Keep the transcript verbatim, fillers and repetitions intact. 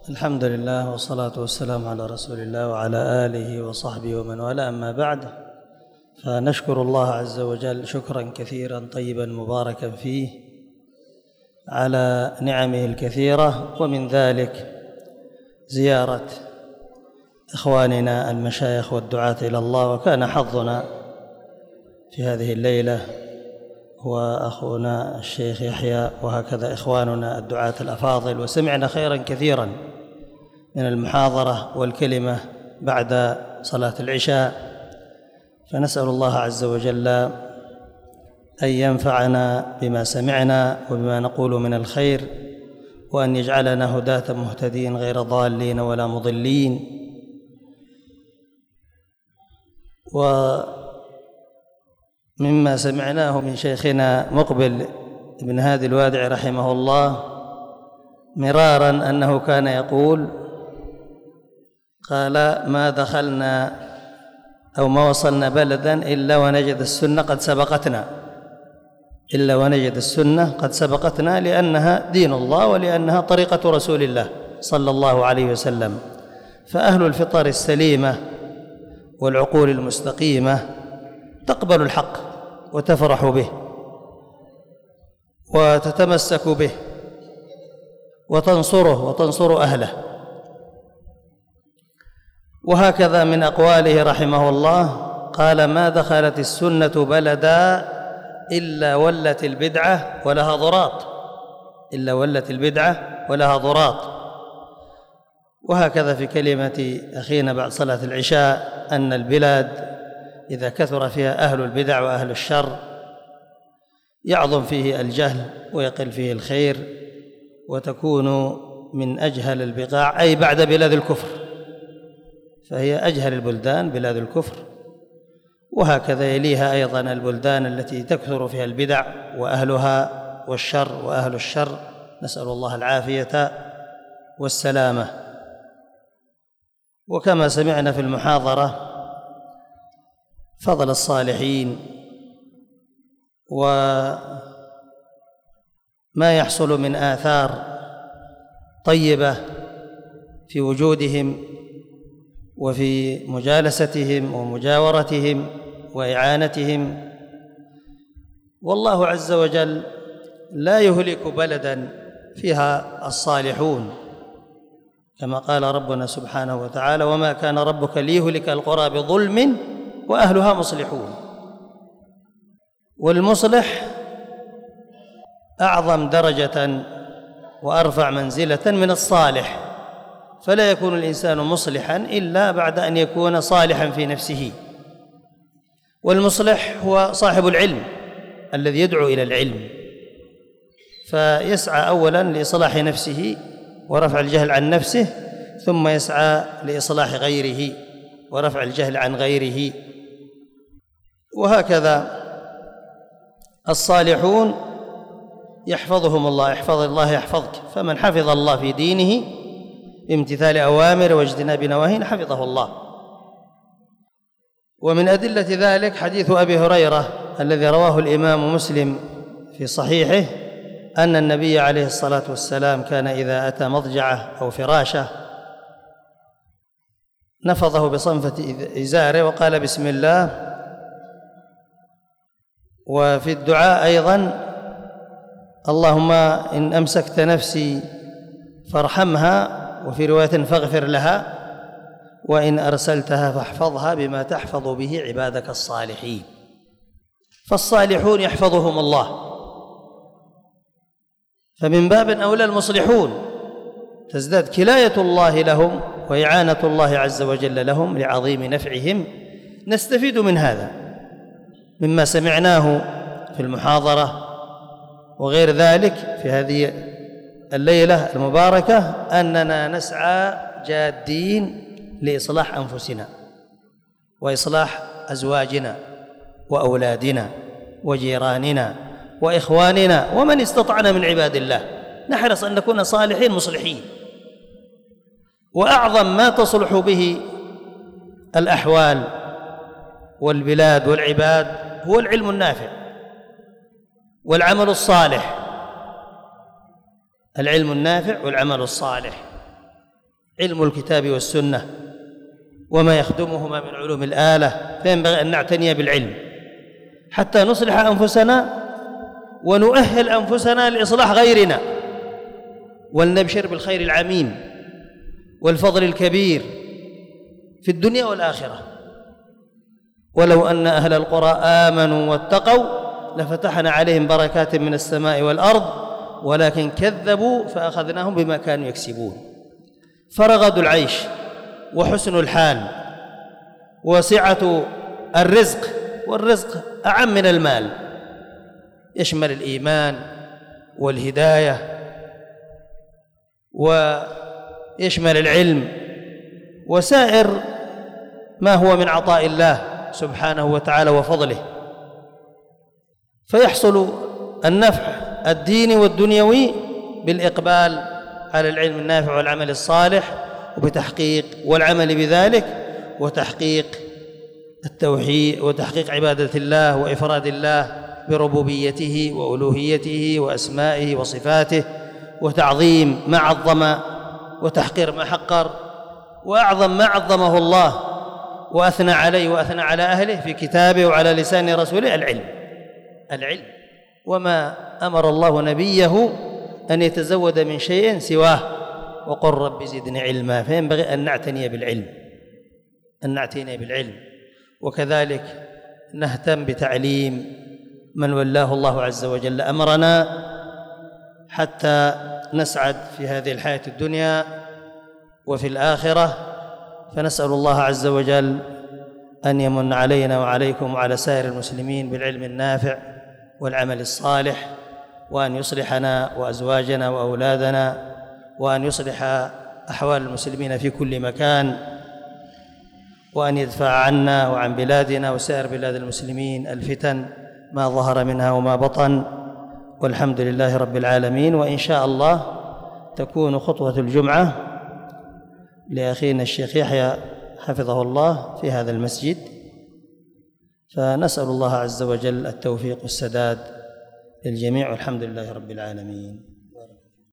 الحمد لله والصلاة والسلام على رسول الله وعلى آله وصحبه ومن والاه، أما بعد، فنشكر الله عز وجل شكرا كثيرا طيبا مباركا فيه على نعمه الكثيرة، ومن ذلك زيارة إخواننا المشايخ والدعاة إلى الله. وكان حظنا في هذه الليلة هو أخونا الشيخ يحيى، وهكذا إخواننا الدعاة الأفاضل، وسمعنا خيرا كثيرا من المحاضرة والكلمة بعد صلاة العشاء. فنسأل الله عز وجل أن ينفعنا بما سمعنا وبما نقول من الخير، وأن يجعلنا هداة مهتدين غير ضالين ولا مضلين. ومما سمعناه من شيخنا مقبل بن هادي الوادع رحمه الله مرارا أنه كان يقول، قال: ما دخلنا أو ما وصلنا بلدا إلا ونجد السنة قد سبقتنا إلا ونجد السنة قد سبقتنا لأنها دين الله ولأنها طريقة رسول الله صلى الله عليه وسلم. فأهل الفطر السليمة والعقول المستقيمة تقبل الحق وتفرح به وتتمسك به وتنصره وتنصر أهله. وهكذا من أقواله رحمه الله قال: ما دخلت السنة بلدا إلا ولت البدعة ولها ضراط إلا ولت البدعة ولها ضراط. وهكذا في كلمة أخينا بعد صلاة العشاء أن البلاد إذا كثر فيها أهل البدع وأهل الشر يعظم فيه الجهل ويقل فيه الخير، وتكون من أجهل البقاع، أي بعد بلاد الكفر، فهي أجهل البلدان بلاد الكفر. وهكذا يليها أيضا البلدان التي تكثر فيها البدع وأهلها والشر وأهل الشر، نسأل الله العافية والسلامة. وكما سمعنا في المحاضرة فضل الصالحين وما يحصل من آثار طيبة في وجودهم وفي مجالستهم ومجاورتهم وإعانتهم. والله عز وجل لا يهلك بلدا فيها الصالحون، كما قال ربنا سبحانه وتعالى: وما كان ربك ليهلك القرى بظلم وأهلها مصلحون. والمصلح أعظم درجة وأرفع منزلة من الصالح، فلا يكون الإنسان مصلحا إلا بعد أن يكون صالحا في نفسه. والمصلح هو صاحب العلم الذي يدعو إلى العلم، فيسعى أولا لإصلاح نفسه ورفع الجهل عن نفسه، ثم يسعى لإصلاح غيره ورفع الجهل عن غيره. وهكذا الصالحون يحفظهم الله، يحفظ الله يحفظك، فمن حفظ الله في دينه بامتثال أوامر واجتناب نواهيه حفظه الله. ومن أدلة ذلك حديث أبي هريرة الذي رواه الإمام مسلم في صحيحه أن النبي عليه الصلاة والسلام كان إذا أتى مضجعه أو فراشه نفضه بصنفة إزاره وقال: بسم الله. وفي الدعاء أيضا: اللهم إن أمسكت نفسي فارحمها، وفي رواية فاغفر لها، وإن أرسلتها فاحفظها بما تحفظ به عبادك الصالحين. فالصالحون يحفظهم الله، فمن باب أولى المصلحون تزداد كلاية الله لهم وإعانة الله عز وجل لهم لعظيم نفعهم. نستفيد من هذا مما سمعناه في المحاضرة وغير ذلك في هذه الليلة المباركة، أننا نسعى جادين لإصلاح أنفسنا وإصلاح أزواجنا وأولادنا وجيراننا وإخواننا ومن استطعنا من عباد الله. نحرص أن نكون صالحين مصلحين. وأعظم ما تصلح به الأحوال والبلاد والعباد هو العلم النافع والعمل الصالح. العلم النافع والعمل الصالح. علم الكتاب والسنة وما يخدمهما من علوم الآلة، فينبغي أن نعتني بالعلم حتى نصلح أنفسنا ونؤهل أنفسنا لإصلاح غيرنا، ولنبشر بالخير العميم والفضل الكبير في الدنيا والآخرة. ولو أن أهل القرى آمنوا واتقوا لفتحنا عليهم بركات من السماء والأرض ولكن كذبوا فأخذناهم بما كانوا يكسبون. فرغد العيش وحسن الحال وسعة الرزق، والرزق أعم من المال، يشمل الإيمان والهداية ويشمل العلم وسائر ما هو من عطاء الله سبحانه وتعالى وفضله، فيحصل النفع الديني والدنيوي بالإقبال على العلم النافع والعمل الصالح وبتحقيق والعمل بذلك وتحقيق التوحيد وتحقيق عبادة الله وإفراد الله بربوبيته وألوهيته وأسمائه وصفاته، وتعظيم ما عظم وتحقير ما حقر، وأعظم ما عظمه الله وأثنى عليه وأثنى على أهله في كتابه وعلى لسان رسوله العلم. العلم وما أمر الله نبيه أن يتزود من شيء سواه، وقل رب زدني علما. فينبغي أن نعتني بالعلم أن نعتني بالعلم وكذلك نهتم بتعليم من ولاه الله عز وجل أمرنا حتى نسعد في هذه الحياة الدنيا وفي الآخرة. فنسأل الله عز وجل أن يمن علينا وعليكم وعلى سائر المسلمين بالعلم النافع والعمل الصالح، وأن يصلحنا وأزواجنا وأولادنا، وأن يصلح أحوال المسلمين في كل مكان، وأن يدفع عنا وعن بلادنا وسائر بلاد المسلمين الفتن ما ظهر منها وما بطن، والحمد لله رب العالمين. وإن شاء الله تكون خطوة الجمعة لأخينا الشيخ يحيى حفظه الله في هذا المسجد، فنسأل الله عز وجل التوفيق والسداد للجميع، والحمد لله رب العالمين.